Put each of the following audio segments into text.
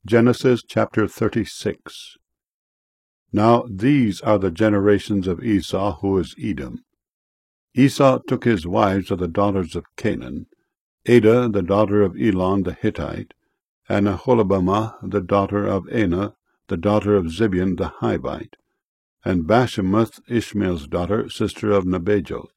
Genesis chapter 36. Now these are the generations of Esau, who is Edom. Esau took his wives of the daughters of Canaan, Adah the daughter of Elon the Hittite, and Aholibamah the daughter of Anah, the daughter of Zibeon the Hivite, and Bashemath Ishmael's daughter, sister of Nebajoth.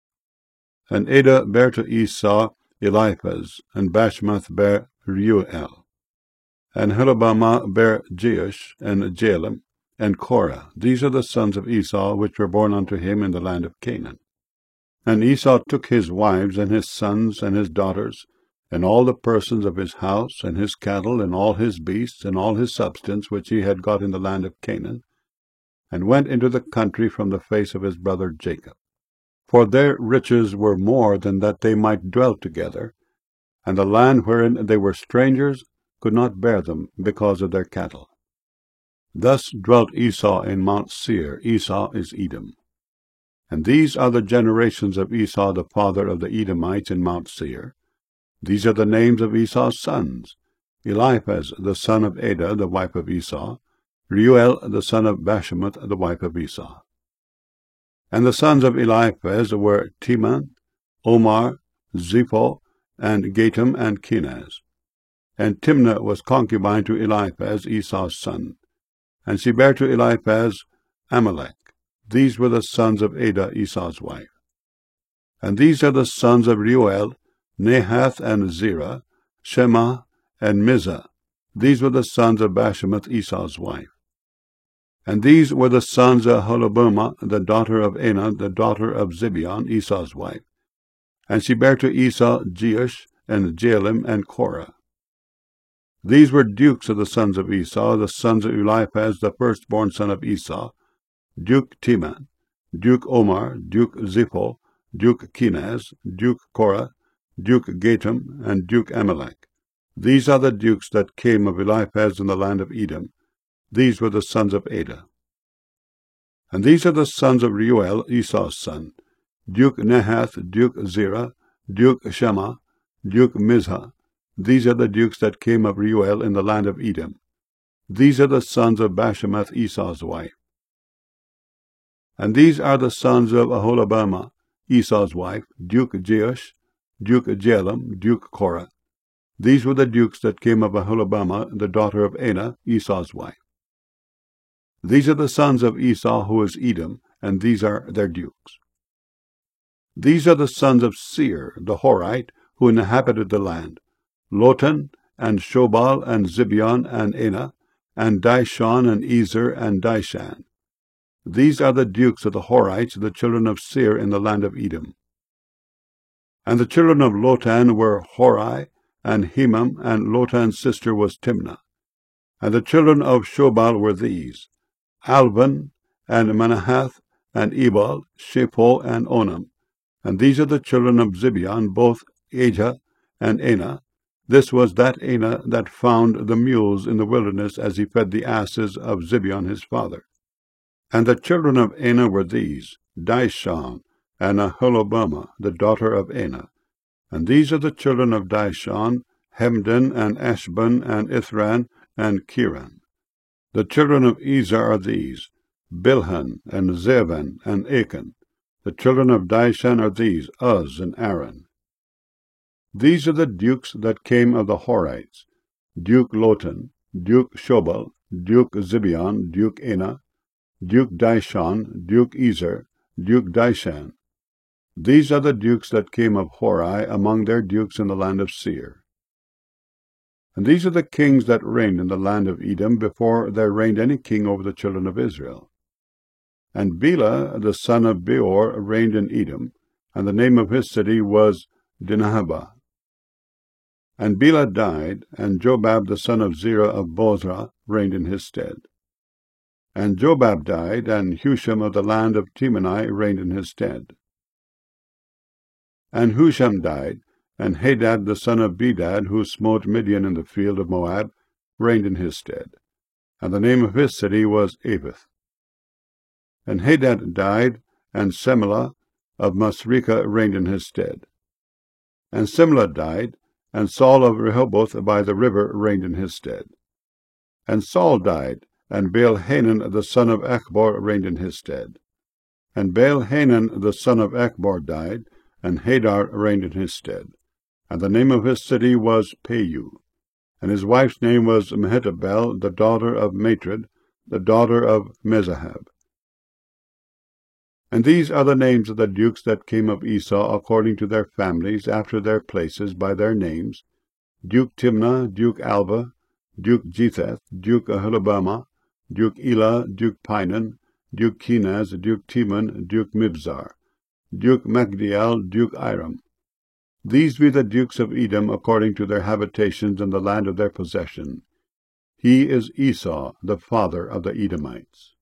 And Adah bare to Esau Eliphaz, and Bashemath bare Reuel. And Aholibamah bare Jeush, and Jalem, and Korah. These are the sons of Esau, which were born unto him in the land of Canaan. And Esau took his wives, and his sons, and his daughters, and all the persons of his house, and his cattle, and all his beasts, and all his substance, which he had got in the land of Canaan, and went into the country from the face of his brother Jacob. For their riches were more than that they might dwell together, and the land wherein they were strangers could not bear them, because of their cattle. Thus dwelt Esau in Mount Seir. Esau is Edom. And these are the generations of Esau the father of the Edomites in Mount Seir. These are the names of Esau's sons: Eliphaz the son of Adah, the wife of Esau; Reuel the son of Bashemath, the wife of Esau. And the sons of Eliphaz were Teman, Omar, Zepho, and Gatam, and Kenaz. And Timnah was concubine to Eliphaz, Esau's son, and she bare to Eliphaz Amalek. These were the sons of Adah, Esau's wife. And these are the sons of Reuel, Nahath, and Zerah, Shema, and Mizah. These were the sons of Bashemath, Esau's wife. And these were the sons of Aholibamah, the daughter of Anah, the daughter of Zibeon, Esau's wife. And she bare to Esau Jeush, and Jalem, and Korah. These were dukes of the sons of Esau, the sons of Eliphaz, the firstborn son of Esau: Duke Teman, Duke Omar, Duke Zepho, Duke Kenaz, Duke Korah, Duke Gatam, and Duke Amalek. These are the dukes that came of Eliphaz in the land of Edom. These were the sons of Adah. And these are the sons of Reuel, Esau's son: Duke Nahath, Duke Zerah, Duke Shema, Duke Mizah. These are the dukes that came of Reuel in the land of Edom. These are the sons of Bashemath, Esau's wife. And these are the sons of Aholibamah, Esau's wife: Duke Jeush, Duke Jalem, Duke Korah. These were the dukes that came of Aholibamah, the daughter of Anah, Esau's wife. These are the sons of Esau, who is Edom, and these are their dukes. These are the sons of Seir, the Horite, who inhabited the land: Lotan, and Shobal, and Zibeon, and Anah, and Dishon, and Ezer, and Dishan. These are the dukes of the Horites, the children of Seir in the land of Edom. And the children of Lotan were Hori, and Hemam, and Lotan's sister was Timnah. And the children of Shobal were these: Alvan, and Manahath, and Ebal, Shepho, and Onam. And these are the children of Zibeon, both Ajah and Anah. This was that Anah that found the mules in the wilderness, as he fed the asses of Zibeon his father. And the children of Anah were these: Dishon, and Aholibamah, the daughter of Anah. And these are the children of Dishon: Hemdan, and Ashban, and Ithran, and Kiran. The children of Ezer are these: Bilhan, and Zevan, and Achan. The children of Dishan are these: Uz, and Aaron. These are the dukes that came of the Horites: Duke Lotan, Duke Shobal, Duke Zibeon, Duke Anah, Duke Dishon, Duke Ezer, Duke Dishan. These are the dukes that came of Hori, among their dukes in the land of Seir. And these are the kings that reigned in the land of Edom, before there reigned any king over the children of Israel. And Bela the son of Beor reigned in Edom, and the name of his city was Dinhabah. And Bela died, and Jobab the son of Zerah of Bozrah reigned in his stead. And Jobab died, and Husham of the land of Temani reigned in his stead. And Husham died, and Hadad the son of Bedad, who smote Midian in the field of Moab, reigned in his stead. And the name of his city was Avith. And Hadad died, and Semelah of Masrekah reigned in his stead. And Simlah died, and Saul of Rehoboth by the river reigned in his stead. And Saul died, and Baal-Hanan the son of Achbor reigned in his stead. And Baal-Hanan the son of Achbor died, and Hadar reigned in his stead. And the name of his city was Peiu. And his wife's name was Mehetabel, the daughter of Matred, the daughter of Mezahab. And these are the names of the dukes that came of Esau according to their families, after their places, by their names: Duke Timnah, Duke Alva, Duke Jetheth, Duke Aholibamah, Duke Elah, Duke Pinon, Duke Kenaz, Duke Timon, Duke Mibzar, Duke Magdiel, Duke Iram. These be the dukes of Edom according to their habitations in the land of their possession. He is Esau, the father of the Edomites.